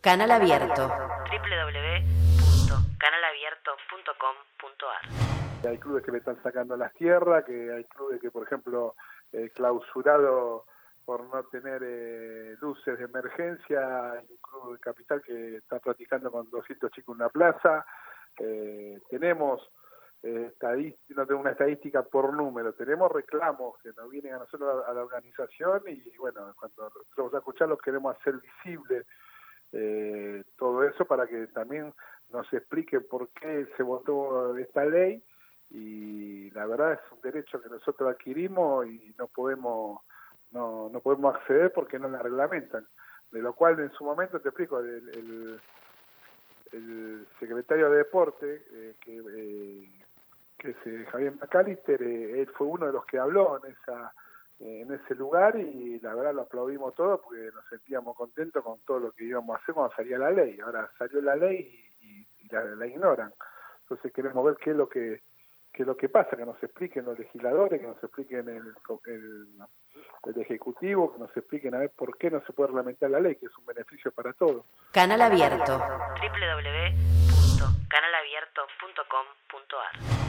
Canal Abierto. www.canalabierto.com.ar. Hay clubes que le están sacando las tierras, que hay clubes que, por ejemplo, clausurado por no tener luces de emergencia. Hay un club de Capital que está practicando con 200 chicos en una plaza. Tenemos no tengo una estadística por número, tenemos reclamos que nos vienen a nosotros a la organización y bueno, cuando nosotros a escucharlos queremos hacer visible todo eso para que también nos explique por qué se votó esta ley, y la verdad es un derecho que nosotros adquirimos y no podemos acceder porque no la reglamentan, de lo cual en su momento te explico, el secretario de Deporte que es Javier McAllister, él fue uno de los que habló en ese lugar, y la verdad lo aplaudimos todos porque nos sentíamos contentos con todo lo que íbamos a hacer cuando salía la ley. Ahora salió la ley y la ignoran. Entonces queremos ver qué es lo que pasa, que nos expliquen los legisladores, que nos expliquen el Ejecutivo, que nos expliquen a ver por qué no se puede reglamentar la ley, que es un beneficio para todos. Canal Abierto. www.canalabierto.com.ar